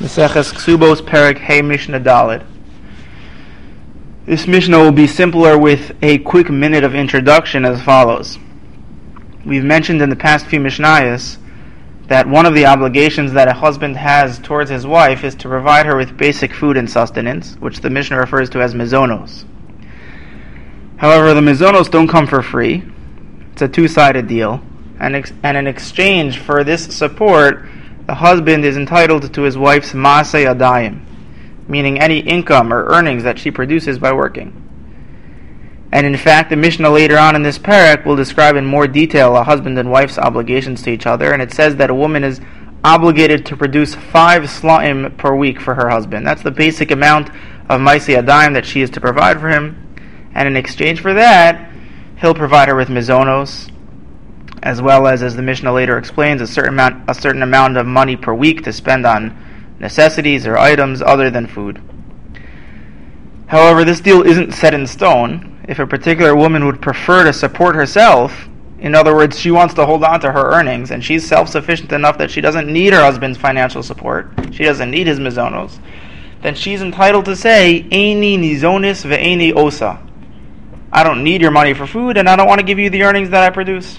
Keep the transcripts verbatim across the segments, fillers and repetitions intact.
Maseches Ksubos Perek Hey Mishnah Daled. This Mishnah will be simpler with a quick minute of introduction as follows. We've mentioned in the past few Mishnayos that one of the obligations that a husband has towards his wife is to provide her with basic food and sustenance, which the Mishnah refers to as mizonos. However, the mizonos don't come for free. It's a two-sided deal. And, ex- and in exchange for this support, the husband is entitled to his wife's maaseh yadayim, meaning any income or earnings that she produces by working. And in fact, the Mishnah later on in this parak will describe in more detail a husband and wife's obligations to each other, and it says that a woman is obligated to produce five sla'im per week for her husband. That's the basic amount of maaseh yadayim that she is to provide for him, and in exchange for that, he'll provide her with mizonos, as well as, as the Mishnah later explains, a certain amount, a certain amount of money per week to spend on necessities or items other than food. However, this deal isn't set in stone. If a particular woman would prefer to support herself, in other words, she wants to hold on to her earnings, and she's self-sufficient enough that she doesn't need her husband's financial support, she doesn't need his mizonos, then she's entitled to say, Eini nizonis ve'eini osa. I don't need your money for food, and I don't want to give you the earnings that I produce.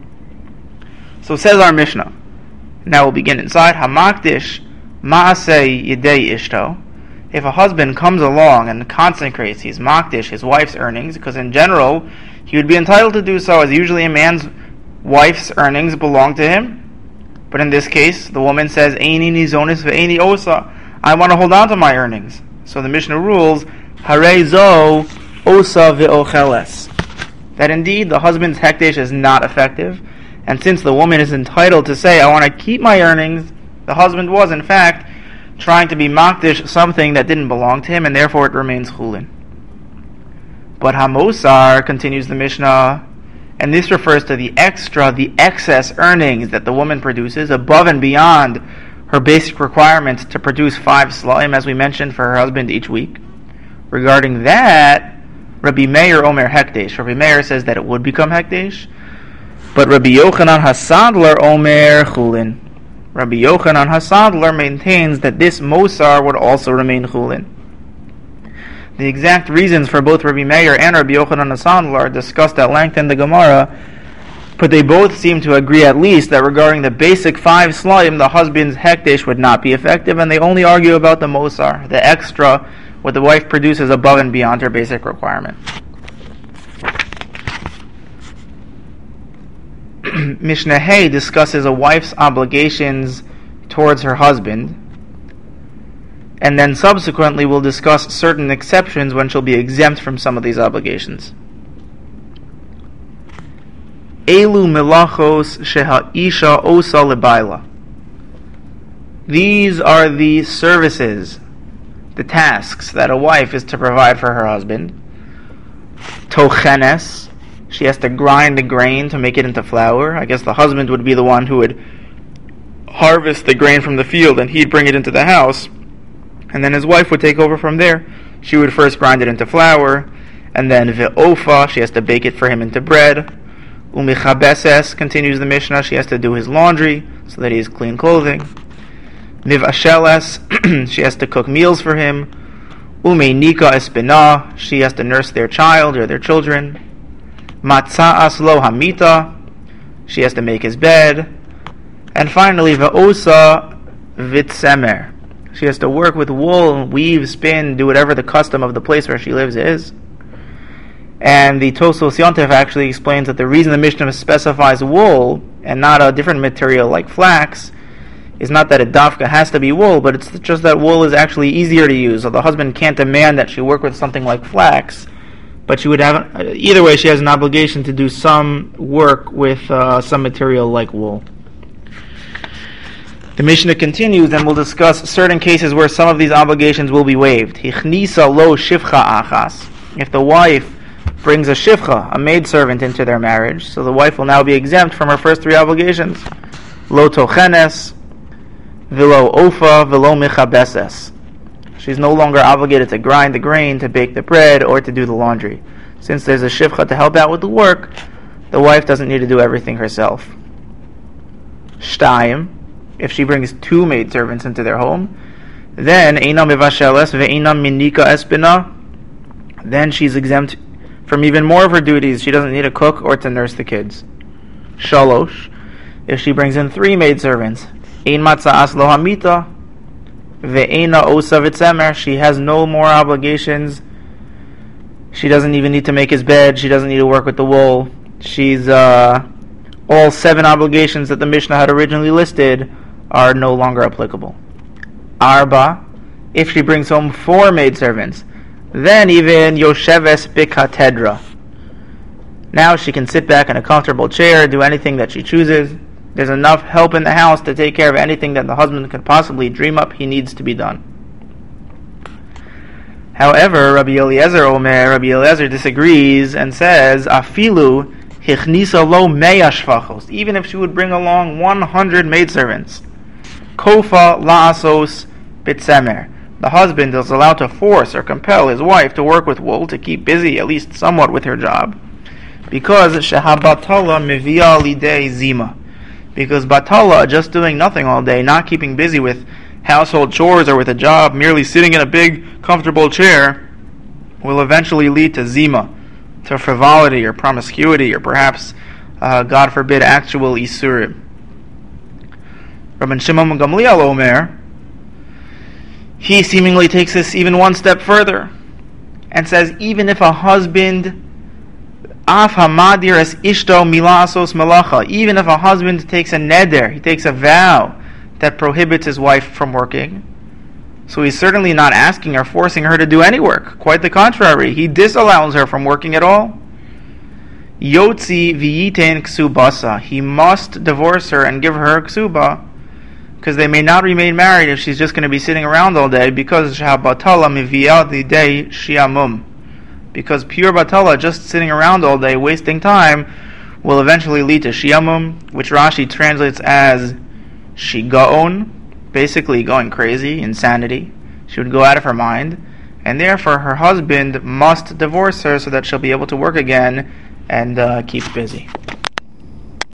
So says our Mishnah. Now we'll begin inside. Hamakdish ma'aseh yidei ishto. If a husband comes along and consecrates, he's makdish, his wife's earnings, because in general, he would be entitled to do so, as usually a man's wife's earnings belong to him. But in this case, the woman says, Eini nizonis ve'eini osa. I want to hold on to my earnings. So the Mishnah rules, Harei zo osa ve'ocheles. That indeed, the husband's hekdesh is not effective. And since the woman is entitled to say, I want to keep my earnings, the husband was, in fact, trying to be makdish something that didn't belong to him, and therefore it remains chulin. But hamosar, continues the Mishnah, and this refers to the extra, the excess earnings that the woman produces above and beyond her basic requirements to produce five sla'im, as we mentioned, for her husband each week. Regarding that, Rabbi Meir Omer Hekdesh. Rabbi Meir says that it would become Hekdesh, but Rabbi Yochanan HaSadler Omer Chulin. Rabbi Yochanan HaSadler maintains that this Mosar would also remain Chulin. The exact reasons for both Rabbi Meir and Rabbi Yochanan HaSadler are discussed at length in the Gemara, but they both seem to agree at least that regarding the basic five sla'im, the husband's hekdesh would not be effective, and they only argue about the Mosar, the extra, what the wife produces above and beyond her basic requirement. Mishnah Hay discusses a wife's obligations towards her husband, and then subsequently we'll discuss certain exceptions when she'll be exempt from some of these obligations. Elu melachos sheha-isha osa lebaila. These are the services, the tasks that a wife is to provide for her husband. Tochenes, she has to grind the grain to make it into flour. I guess the husband would be the one who would harvest the grain from the field and he'd bring it into the house. And then his wife would take over from there. She would first grind it into flour, and then ve'ofa, she has to bake it for him into bread. Umichabeses, continues the Mishnah, she has to do his laundry so that he has clean clothing. Mivasheles, she has to cook meals for him. Umeinika espina, she has to nurse their child or their children. Matza'as lo hamita, she has to make his bed. And finally, ve'osa vitsemer, she has to work with wool, weave, spin, do whatever the custom of the place where she lives is. And the Tosfos Yontef actually explains that the reason the Mishnah specifies wool and not a different material like flax is not that a dafka has to be wool, but it's just that wool is actually easier to use. So the husband can't demand that she work with something like flax, but she would have, either way, she has an obligation to do some work with uh, some material like wool. The Mishnah continues and will discuss certain cases where some of these obligations will be waived. Hichnisa lo shivcha achas. If the wife brings a shivcha, a maidservant, into their marriage, so the wife will now be exempt from her first three obligations. Lo tochenes, velo ofa, velo mechabeses. She's no longer obligated to grind the grain, to bake the bread, or to do the laundry. Since there's a shivcha to help out with the work, the wife doesn't need to do everything herself. Shtayim, if she brings two maidservants into their home, Then eina mivasheles ve'eina minika espina. Then she's exempt from even more of her duties. She doesn't need to cook or to nurse the kids. Shalosh, if she brings in three maidservants, ein matza'as lo hamita ve'eina osa v'tzemer. She has no more obligations. She doesn't even need to make his bed. She doesn't need to work with the wool. She's uh, all seven obligations that the Mishnah had originally listed are no longer applicable. Arba, if she brings home four maidservants, then even Yosheves bikatedra. Now she can sit back in a comfortable chair, do anything that she chooses. There's enough help in the house to take care of anything that the husband could possibly dream up he needs to be done. However, Rabbi Eliezer Omer, Rabbi Eliezer disagrees and says, Afilu hichnisa lo meya shvachos. Even if she would bring along one hundred maidservants, kofa la'asos bitzemer. The husband is allowed to force or compel his wife to work with wool to keep busy, at least somewhat, with her job, because shehabatala mivia lidei zima. Because batala, just doing nothing all day, not keeping busy with household chores or with a job, merely sitting in a big, comfortable chair, will eventually lead to zima, to frivolity or promiscuity, or perhaps, uh, God forbid, actual isurim. Rabban Shimon ben Gamliel Omer, he seemingly takes this even one step further, and says even if a husband, af hamadir es ishto milasos malacha, even if a husband takes a neder, he takes a vow that prohibits his wife from working, so he's certainly not asking or forcing her to do any work. Quite the contrary, he disallows her from working at all. Yotzi v'yiten ksubasa, he must divorce her and give her ksuba, because they may not remain married if she's just going to be sitting around all day, because shabatala miviyad lidei shiamum, because pure batala, just sitting around all day wasting time, will eventually lead to shiamum, which Rashi translates as shigaon, basically going crazy, insanity. She would go out of her mind, and therefore her husband must divorce her so that she'll be able to work again and uh, keep busy.